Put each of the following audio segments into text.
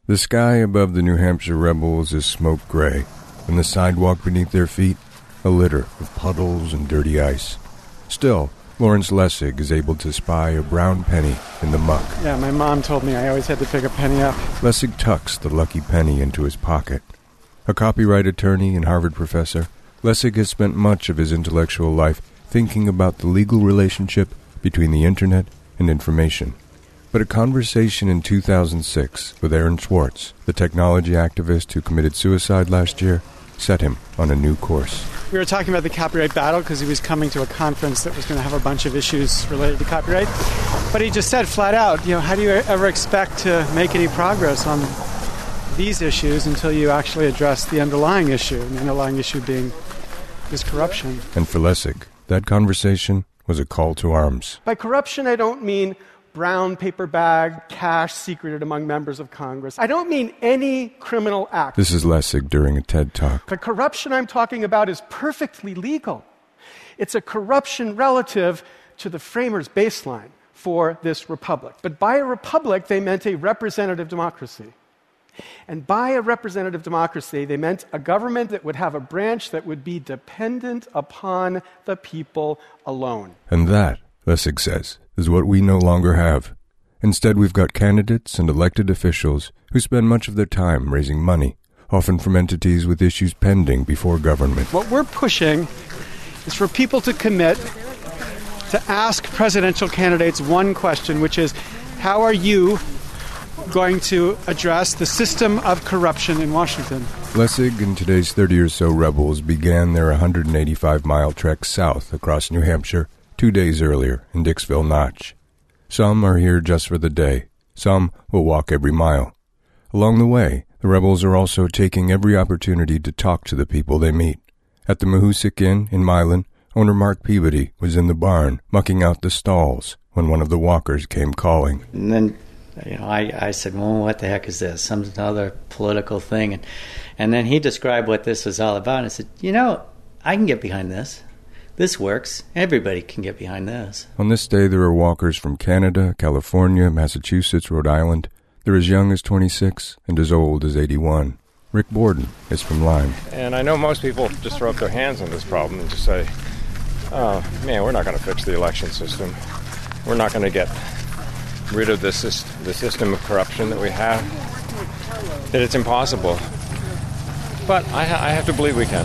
The sky above the New Hampshire rebels is smoke gray, and the sidewalk beneath their feet, a litter of puddles and dirty ice. Still, Lawrence Lessig is able to spy a brown penny in the muck. Yeah, my mom told me I always had to pick a penny up. Lessig tucks the lucky penny into his pocket. A copyright attorney and Harvard professor, Lessig has spent much of his intellectual life thinking about the legal relationship between the Internet and information. But a conversation in 2006 with Aaron Swartz, the technology activist who committed suicide last year, set him on a new course. We were talking about the copyright battle because he was coming to a conference that was going to have a bunch of issues related to copyright. But he just said flat out, how do you ever expect to make any progress on these issues until you actually address the underlying issue, and the underlying issue being this corruption. And for Lessig, that conversation was a call to arms. By corruption, I don't mean brown paper bag, cash secreted among members of Congress. I don't mean any criminal act. This is Lessig during a TED Talk. The corruption I'm talking about is perfectly legal. It's a corruption relative to the framers' baseline for this republic. But by a republic, they meant a representative democracy. And by a representative democracy, they meant a government that would have a branch that would be dependent upon the people alone. And that, Lessig says, is what we no longer have. Instead, we've got candidates and elected officials who spend much of their time raising money, often from entities with issues pending before government. What we're pushing is for people to commit to ask presidential candidates one question, which is, how are you going to address the system of corruption in Washington? Lessig and today's 30 or so rebels began their 185-mile trek south across New Hampshire 2 days earlier in Dixville Notch. Some are here just for the day. Some will walk every mile. Along the way, the rebels are also taking every opportunity to talk to the people they meet. At the Mahoosic Inn in Milan, owner Mark Peabody was in the barn mucking out the stalls when one of the walkers came calling. And then, I said, well, what the heck is this? Some other political thing. And then he described what this was all about. And I said, I can get behind this. This works. Everybody can get behind this. On this day, there are walkers from Canada, California, Massachusetts, Rhode Island. They're as young as 26 and as old as 81. Rick Borden is from Lyme. And I know most people just throw up their hands on this problem and just say, oh, man, we're not going to fix the election system. We're not going to get rid of the system of corruption that we have. That it's impossible. But I have to believe we can.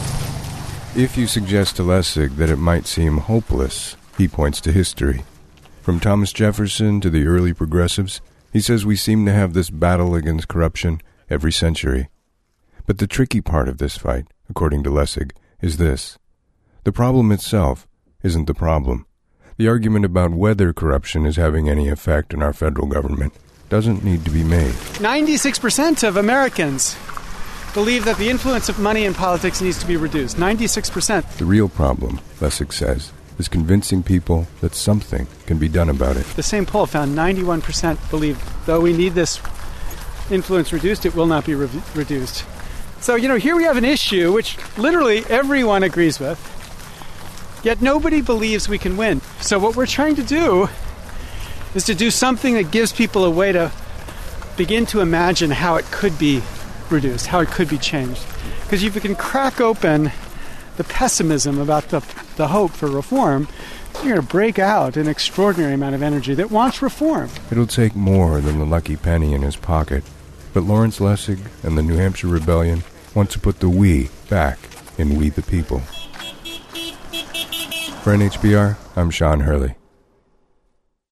If you suggest to Lessig that it might seem hopeless, he points to history. From Thomas Jefferson to the early progressives, he says we seem to have this battle against corruption every century. But the tricky part of this fight, according to Lessig, is this. The problem itself isn't the problem. The argument about whether corruption is having any effect on our federal government doesn't need to be made. 96% of Americans believe that the influence of money in politics needs to be reduced. 96%. The real problem, Lessig says, is convincing people that something can be done about it. The same poll found 91% believe, though we need this influence reduced, it will not be reduced. So, here we have an issue which literally everyone agrees with, yet nobody believes we can win. So what we're trying to do is to do something that gives people a way to begin to imagine how it could be reduced, how it could be changed. Because if you can crack open the pessimism about the hope for reform, you're going to break out an extraordinary amount of energy that wants reform. It'll take more than the lucky penny in his pocket. But Lawrence Lessig and the New Hampshire Rebellion want to put the we back in We the People. For NHBR, I'm Sean Hurley.